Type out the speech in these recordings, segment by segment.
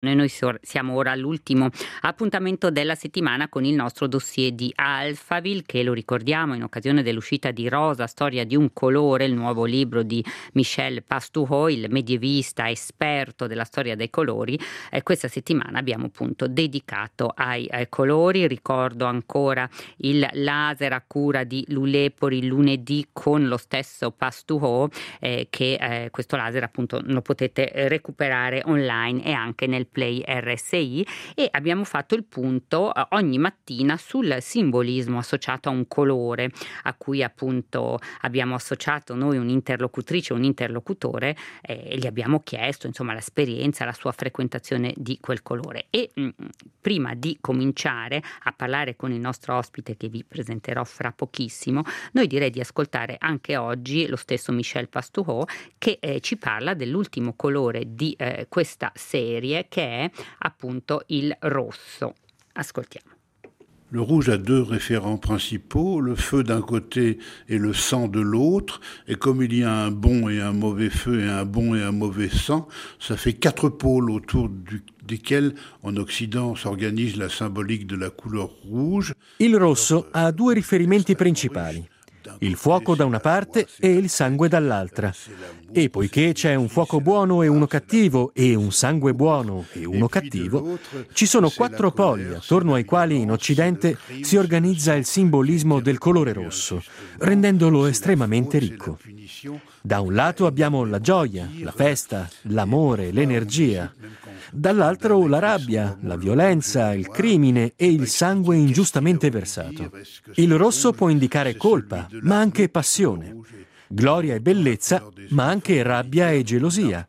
Noi siamo ora all'ultimo appuntamento della settimana con il nostro dossier di Alphaville, che lo ricordiamo in occasione dell'uscita di Rosa, storia di un colore, il nuovo libro di Michel Pastoureau, il medievista esperto della storia dei colori. Questa settimana abbiamo appunto dedicato ai colori. Ricordo ancora il laser a cura di Lulepori lunedì con lo stesso Pastoureau, che questo laser appunto lo potete recuperare online e anche nel Play RSI, e abbiamo fatto il punto ogni mattina sul simbolismo associato a un colore, a cui appunto abbiamo associato noi un'interlocutrice, un interlocutore, e gli abbiamo chiesto insomma l'esperienza, la sua frequentazione di quel colore. E prima di cominciare a parlare con il nostro ospite, che vi presenterò fra pochissimo, noi direi di ascoltare anche oggi lo stesso Michel Pastoureau, che ci parla dell'ultimo colore di questa serie, che è appunto il rosso. Ascoltiamo. Le rouge a deux référents principaux, le feu d'un côté et le sang de l'autre, et comme il y a un bon et un mauvais feu et un bon et un mauvais sang, ça fait 4 pôles autour desquels en Occident s'organise la symbolique de la couleur rouge. Il rosso ha due riferimenti principali: il fuoco da una parte e il sangue dall'altra. E poiché c'è un fuoco buono e uno cattivo, e un sangue buono e uno cattivo, ci sono 4 poli attorno ai quali in Occidente si organizza il simbolismo del colore rosso, rendendolo estremamente ricco. Da un lato abbiamo la gioia, la festa, l'amore, l'energia. Dall'altro la rabbia, la violenza, il crimine e il sangue ingiustamente versato. Il rosso può indicare colpa, ma anche passione, gloria e bellezza, ma anche rabbia e gelosia.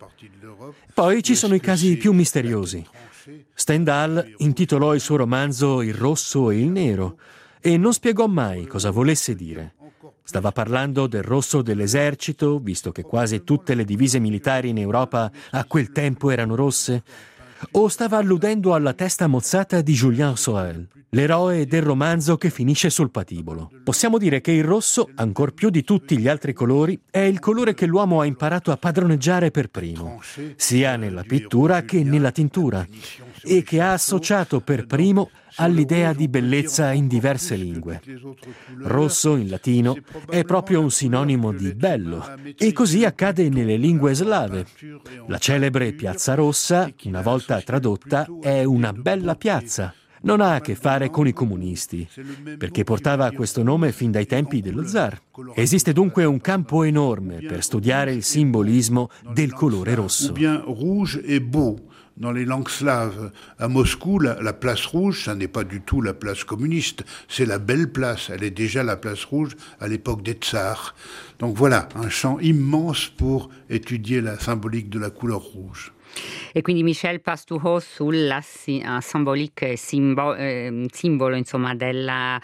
Poi ci sono i casi più misteriosi. Stendhal intitolò il suo romanzo Il rosso e il nero e non spiegò mai cosa volesse dire. Stava parlando del rosso dell'esercito, visto che quasi tutte le divise militari in Europa a quel tempo erano rosse? O stava alludendo alla testa mozzata di Julien Sorel, l'eroe del romanzo che finisce sul patibolo? Possiamo dire che il rosso, ancor più di tutti gli altri colori, è il colore che l'uomo ha imparato a padroneggiare per primo, sia nella pittura che nella tintura, e che ha associato per primo all'idea di bellezza in diverse lingue. Rosso in latino è proprio un sinonimo di bello, e così accade nelle lingue slave. La celebre Piazza Rossa, una volta tradotta, è una bella piazza. Non ha a che fare con i comunisti, perché portava questo nome fin dai tempi dello zar. Esiste dunque un campo enorme per studiare il simbolismo del colore rosso. Ou bien rouge et beau. Dans les langues slaves, à Moscou, la place rouge, ça n'est pas du tout la place communiste, c'est la belle place. Elle est déjà la place rouge à l'époque des tsars. Donc voilà, un champ immense pour étudier la symbolique de la couleur rouge. E quindi Michel Pastoureau sulla symbolique, simbolo insomma della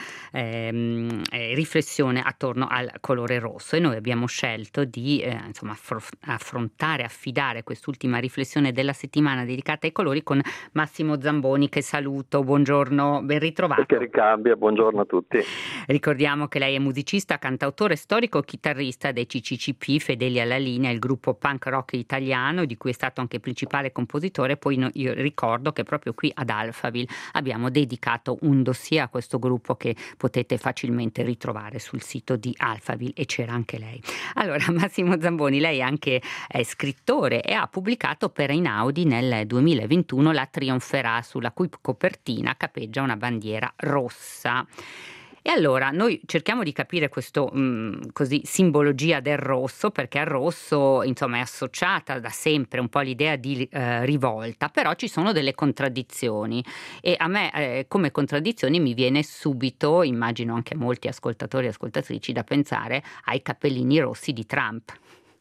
riflessione attorno al colore rosso, e noi abbiamo scelto di insomma affidare quest'ultima riflessione della settimana dedicata ai colori con Massimo Zamboni, che saluto. Buongiorno, ben ritrovato. Che ricambia, buongiorno a tutti. Ricordiamo che lei è musicista, cantautore, storico, chitarrista dei CCCP, Fedeli alla linea, il gruppo punk rock italiano di cui è stato anche principale compositore. Poi io ricordo che proprio qui ad Alphaville abbiamo dedicato un dossier a questo gruppo che potete facilmente ritrovare sul sito di Alphaville, e c'era anche lei. Allora, Massimo Zamboni, lei è anche scrittore e ha pubblicato per Einaudi nel 2021 La Trionferà, sulla cui copertina capeggia una bandiera rossa. E allora noi cerchiamo di capire questo così simbologia del rosso, perché al rosso insomma è associata da sempre un po' l'idea di rivolta, però ci sono delle contraddizioni, e a me come contraddizioni mi viene subito, immagino anche a molti ascoltatori e ascoltatrici, da pensare ai cappellini rossi di Trump.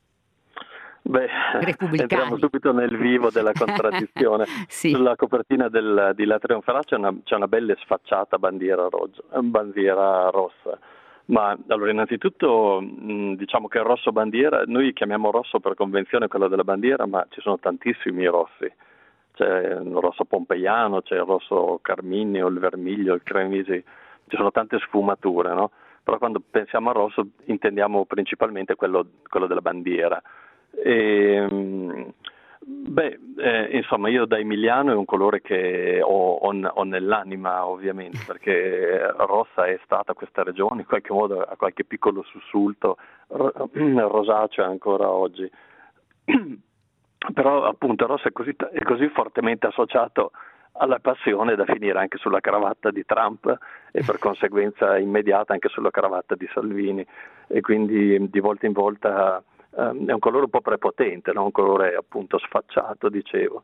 Beh, entriamo subito nel vivo della contraddizione. Sì. Sulla copertina di La Trionferà c'è una bella e sfacciata bandiera rossa. Ma allora, innanzitutto diciamo che il rosso bandiera, noi chiamiamo rosso per convenzione quello della bandiera, ma ci sono tantissimi rossi. C'è il rosso pompeiano, c'è il rosso carmineo, il vermiglio, il cremisi, ci sono tante sfumature, no? Però quando pensiamo al rosso intendiamo principalmente quello della bandiera. Insomma, io da emiliano è un colore che ho nell'anima, ovviamente, perché rossa è stata questa regione, in qualche modo ha qualche piccolo sussulto rosaceo ancora oggi. Però appunto rosso è così fortemente associato alla passione da finire anche sulla cravatta di Trump e per conseguenza immediata anche sulla cravatta di Salvini, e quindi di volta in volta è un colore un po' prepotente, no? Un colore appunto sfacciato, dicevo.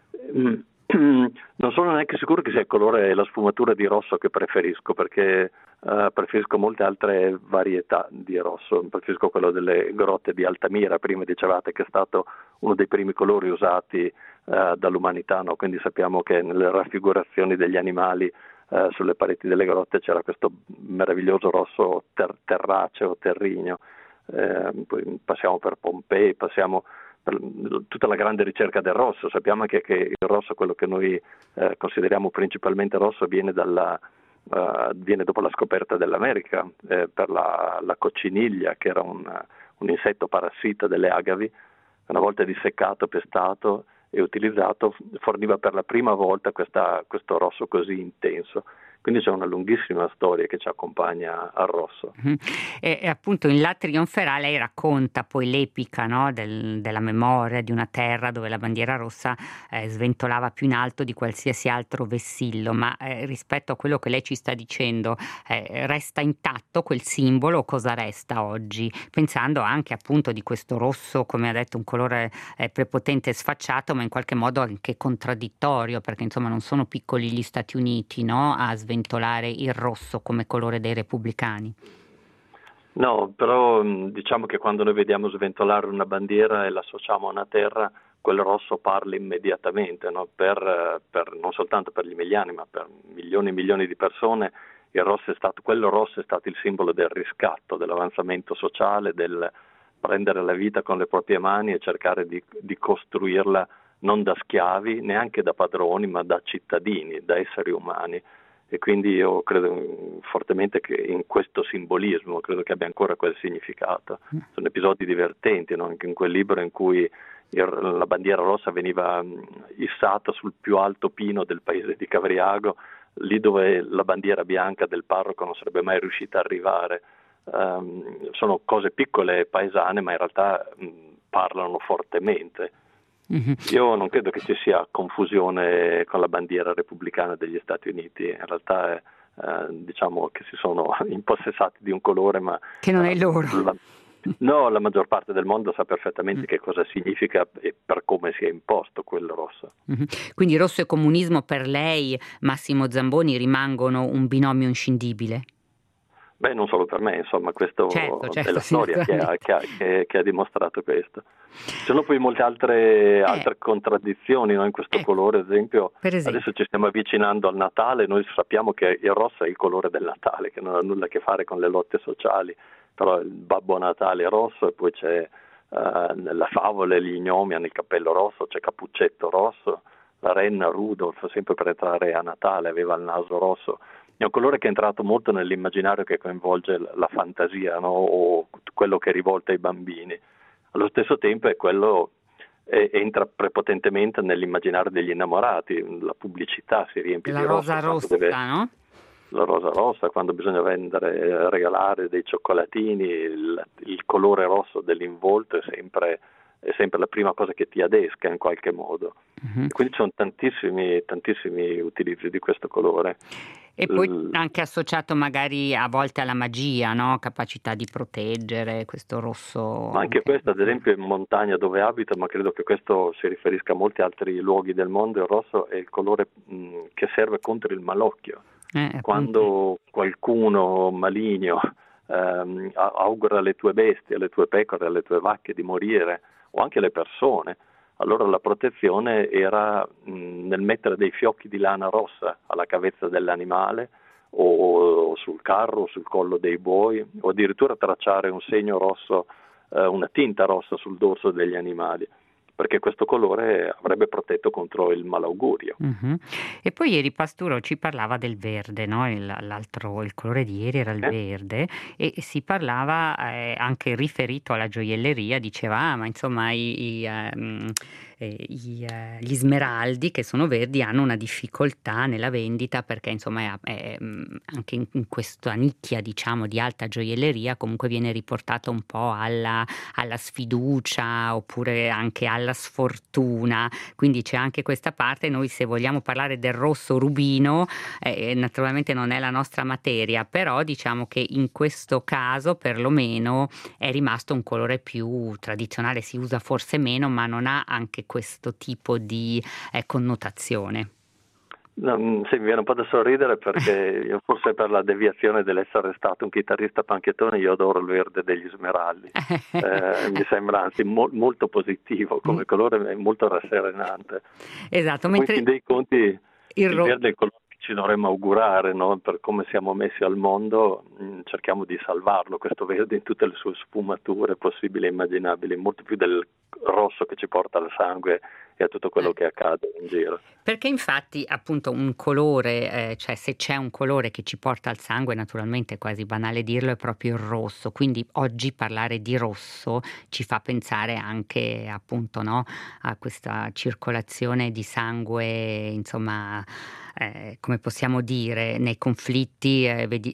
Non sono neanche sicuro che sia il colore e la sfumatura di rosso che preferisco, perché preferisco molte altre varietà di rosso. Preferisco quello delle grotte di Altamira. Prima dicevate che è stato uno dei primi colori usati dall'umanità, no? Quindi sappiamo che nelle raffigurazioni degli animali sulle pareti delle grotte c'era questo meraviglioso rosso terraceo, terrigno. Poi passiamo per Pompei, passiamo per tutta la grande ricerca del rosso. Sappiamo anche che il rosso, quello che noi consideriamo principalmente rosso, viene dopo la scoperta dell'America per la cocciniglia, che era un insetto parassita delle agavi. Una volta disseccato, pestato e utilizzato, forniva per la prima volta questo rosso così intenso. Quindi c'è una lunghissima storia che ci accompagna al rosso. E appunto in La Trionfera lei racconta poi l'epica, no, della memoria di una terra dove la bandiera rossa sventolava più in alto di qualsiasi altro vessillo, ma rispetto a quello che lei ci sta dicendo, resta intatto quel simbolo o cosa resta oggi? Pensando anche appunto di questo rosso, come ha detto, un colore prepotente e sfacciato, ma in qualche modo anche contraddittorio, perché insomma non sono piccoli gli Stati Uniti, no, a sventolare il rosso come colore dei repubblicani. No, però diciamo che quando noi vediamo sventolare una bandiera e l'associamo a una terra, quel rosso parla immediatamente, no? Non soltanto per gli emiliani, ma per milioni e milioni di persone. Quello rosso è stato il simbolo del riscatto, dell'avanzamento sociale, del prendere la vita con le proprie mani e cercare di costruirla non da schiavi, neanche da padroni, ma da cittadini, da esseri umani. E quindi io credo fortemente che in questo simbolismo, credo che abbia ancora quel significato. Sono episodi divertenti, no? Anche in quel libro in cui la bandiera rossa veniva issata sul più alto pino del paese di Cavriago, lì dove la bandiera bianca del parroco non sarebbe mai riuscita a arrivare. Sono cose piccole, paesane, ma in realtà parlano fortemente. Io non credo che ci sia confusione con la bandiera repubblicana degli Stati Uniti. In realtà diciamo che si sono impossessati di un colore, ma che non è loro. La maggior parte del mondo sa perfettamente che cosa significa e per come si è imposto quel rosso. Quindi rosso e comunismo per lei, Massimo Zamboni, rimangono un binomio inscindibile? Beh, non solo per me, insomma, questo certo, è la storia che ha dimostrato questo. Ci sono poi molte altre contraddizioni, no, in questo colore, ad esempio, adesso ci stiamo avvicinando al Natale, noi sappiamo che il rosso è il colore del Natale, che non ha nulla a che fare con le lotte sociali, però il Babbo Natale è rosso, e poi c'è nella favola gli gnomi hanno il cappello rosso, c'è Cappuccetto rosso, la renna Rudolph, sempre per entrare a Natale, aveva il naso rosso. È un colore che è entrato molto nell'immaginario, che coinvolge la fantasia, no? O quello che rivolta i bambini. Allo stesso tempo entra prepotentemente nell'immaginario degli innamorati. La pubblicità si riempie di rosso. La rosa rossa, no? La rosa rossa, quando bisogna regalare dei cioccolatini, il colore rosso dell'involto è sempre la prima cosa che ti adesca in qualche modo. Quindi ci sono tantissimi utilizzi di questo colore. E poi anche associato magari a volte alla magia, no? Capacità di proteggere, questo rosso. Ma anche questo, ad esempio, in montagna dove abito, ma credo che questo si riferisca a molti altri luoghi del mondo, il rosso è il colore che serve contro il malocchio. Quando qualcuno maligno augura alle tue bestie, alle tue pecore, alle tue vacche di morire, o anche alle persone, allora la protezione era nel mettere dei fiocchi di lana rossa alla cavezza dell'animale o sul carro o sul collo dei buoi, o addirittura tracciare un segno rosso, una tinta rossa sul dorso degli animali, perché questo colore avrebbe protetto contro il malaugurio. E poi ieri Pasturo ci parlava del verde, no? Il colore di ieri era il verde, e si parlava anche riferito alla gioielleria, diceva ma insomma gli smeraldi, che sono verdi, hanno una difficoltà nella vendita perché insomma anche in questa nicchia, diciamo, di alta gioielleria comunque viene riportato un po' alla sfiducia oppure anche alla sfortuna, quindi c'è anche questa parte. Noi, se vogliamo parlare del rosso rubino, naturalmente non è la nostra materia, però diciamo che in questo caso perlomeno è rimasto un colore più tradizionale, si usa forse meno, ma non ha anche questo tipo di connotazione. No, sì, mi viene un po' da sorridere perché io, forse per la deviazione dell'essere stato un chitarrista panchettone, io adoro il verde degli smeraldi. Mi sembra anzi molto positivo come colore, è molto rasserenante. Esatto, mentre in fin dei conti il verde è il colore che ci dovremmo augurare, no? Per come siamo messi al mondo, cerchiamo di salvarlo, questo verde, in tutte le sue sfumature possibili e immaginabili, molto più del rosso che ci porta al sangue e a tutto quello che accade in giro. Perché infatti appunto un colore, cioè se c'è un colore che ci porta al sangue, naturalmente è quasi banale dirlo, è proprio il rosso, quindi oggi parlare di rosso ci fa pensare anche appunto, no, a questa circolazione di sangue, insomma, come possiamo dire, nei conflitti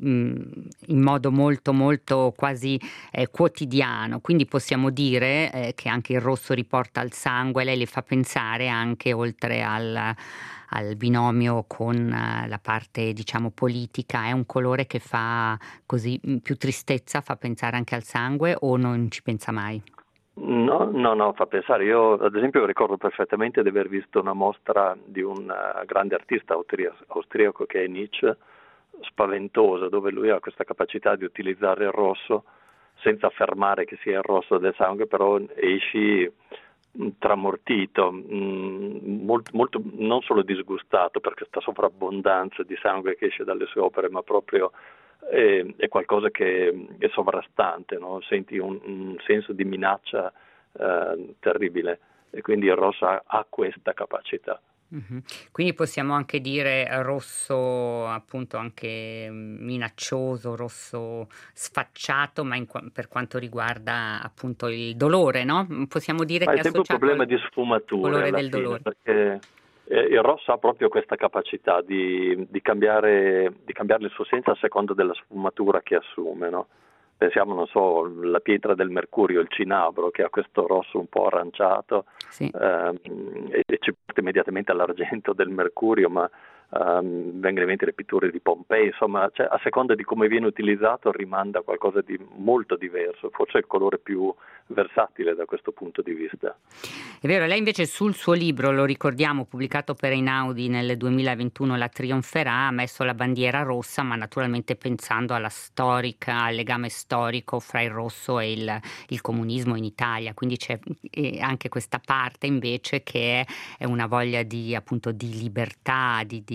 in modo molto molto quasi quotidiano, quindi possiamo dire che anche il rosso riporta al sangue. Lei le fa pensare anche, oltre al binomio con la parte, diciamo, politica, è un colore che fa così più tristezza, fa pensare anche al sangue, o non ci pensa mai? No, fa pensare. Io ad esempio ricordo perfettamente di aver visto una mostra di un grande artista austriaco che è Nietzsche, spaventoso, dove lui ha questa capacità di utilizzare il rosso senza affermare che sia il rosso del sangue, però esci tramortito, molto, non solo disgustato per questa sovrabbondanza di sangue che esce dalle sue opere, ma proprio è qualcosa che è sovrastante, no? Senti un senso di minaccia terribile, e quindi il rosso ha questa capacità. Mm-hmm. Quindi possiamo anche dire rosso appunto anche minaccioso, rosso sfacciato, ma per quanto riguarda appunto il dolore, no? Possiamo dire che è sempre un problema di sfumature, colore alla del fine, dolore, perché il rosso ha proprio questa capacità di cambiare il suo senso a seconda della sfumatura che assume, no? Pensiamo, non so, la pietra del mercurio, il cinabro, che ha questo rosso un po' aranciato, sì. E ci porta immediatamente all'argento del mercurio, ma vengono in mente le pitture di Pompei, insomma, cioè, a seconda di come viene utilizzato rimanda a qualcosa di molto diverso, forse è il colore più versatile da questo punto di vista. È vero, lei invece sul suo libro, lo ricordiamo, pubblicato per Einaudi nel 2021, La trionferà, ha messo la bandiera rossa, ma naturalmente pensando al legame storico fra il rosso e il comunismo in Italia, quindi c'è anche questa parte invece che è una voglia di appunto di libertà, di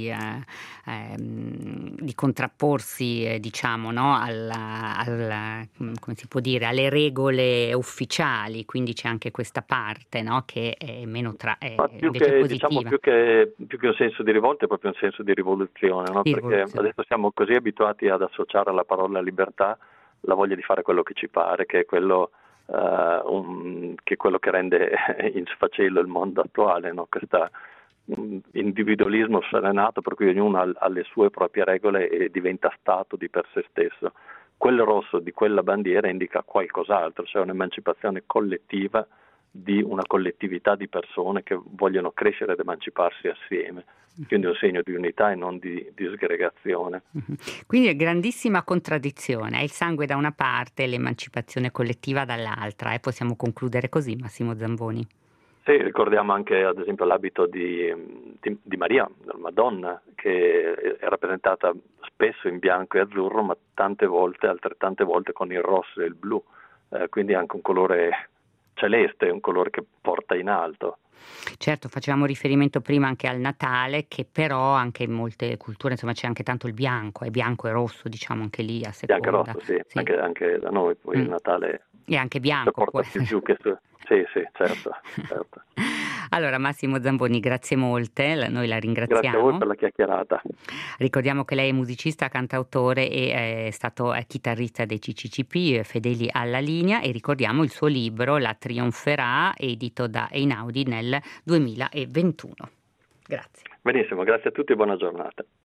contrapporsi, diciamo, no, come si può dire, alle regole ufficiali, quindi c'è anche questa parte, no, che è meno invece positiva. Diciamo, più che un senso di rivolta è proprio un senso di rivoluzione, no? Perché adesso siamo così abituati ad associare alla parola libertà la voglia di fare quello che ci pare, che è quello che rende in sfacelo il mondo attuale, no? Questa individualismo sfrenato per cui ognuno ha le sue proprie regole e diventa stato di per sé stesso. Quel rosso di quella bandiera indica qualcos'altro, cioè un'emancipazione collettiva di una collettività di persone che vogliono crescere ed emanciparsi assieme, quindi un segno di unità e non di disgregazione. Quindi è grandissima contraddizione, è il sangue da una parte e l'emancipazione collettiva dall'altra, possiamo concludere così, Massimo Zamboni? Sì, ricordiamo anche ad esempio l'abito di Maria, della Madonna, che è rappresentata spesso in bianco e azzurro, ma altrettante volte con il rosso e il blu, quindi anche un colore celeste, un colore che porta in alto. Certo, facevamo riferimento prima anche al Natale, che però anche in molte culture, insomma, c'è anche tanto il bianco, è bianco e rosso, diciamo, anche lì a seconda. Bianco e rosso, sì. Anche da noi poi il Natale è anche bianco, porta più che sì, certo. Allora Massimo Zamboni, grazie molte, noi la ringraziamo. Grazie a voi per la chiacchierata. Ricordiamo che lei è musicista, cantautore e è stato chitarrista dei CCCP, Fedeli alla linea, e ricordiamo il suo libro La trionferà, edito da Einaudi nel 2021. Grazie. Benissimo, grazie a tutti e buona giornata.